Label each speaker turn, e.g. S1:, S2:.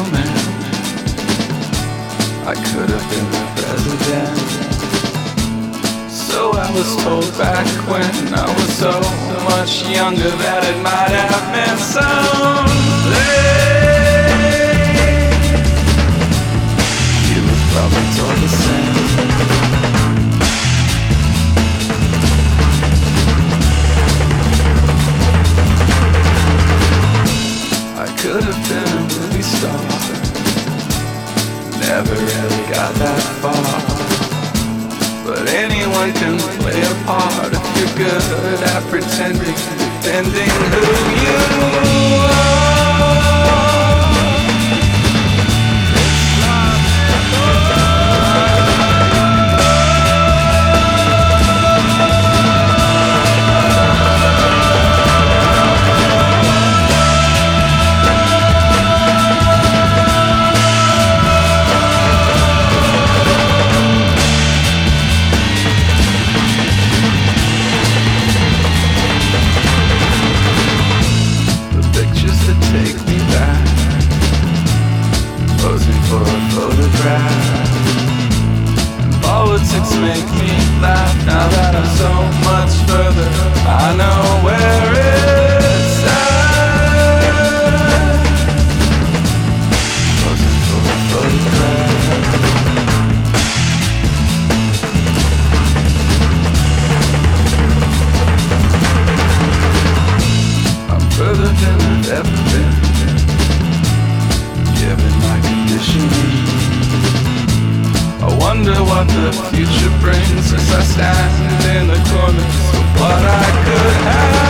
S1: gentleman. I could have been the president. So I was told back when I was so much younger that it might have meant someday. You were probably told the same. I could have been a movie star. Never really got that far. But anyone can play a part if you're good at pretending, defending who you are. Take me back, posing for a photograph. And politics make me laugh. Now that I'm so much further, I know where it's at. Posing for a photograph. I'm further than I've ever been, given my condition. I wonder what the future brings as I stand in the corners of what I could have.